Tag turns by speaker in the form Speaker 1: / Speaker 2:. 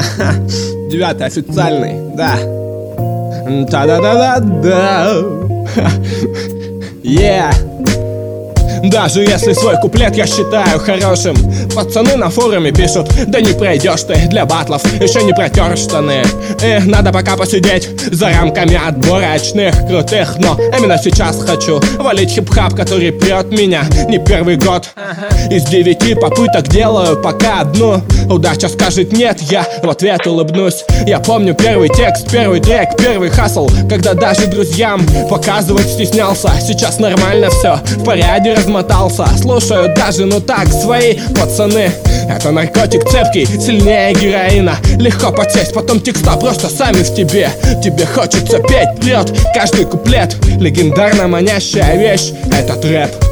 Speaker 1: 9-й официальный, да. Та-да-да-да-да. Yeah. Даже если свой куплет я считаю хорошим, пацаны на форуме пишут: да не пройдешь ты для батлов, еще не протер штаны. И надо пока посидеть за рамками отборочных крутых. Но именно сейчас хочу валить хип-хап, который прет меня не первый год. Из 9 попыток делаю пока одну. Удача скажет нет, я в ответ улыбнусь. Я помню первый текст, первый трек, первый хасл, когда даже друзьям показывать стеснялся. Сейчас нормально все, в порядке размотался. Слушаю даже, ну так, свои пацаны. Это наркотик цепкий, сильнее героина. Легко подсесть, потом текста просто сами в тебе. Тебе хочется петь, прет каждый куплет. Легендарно манящая вещь — этот рэп.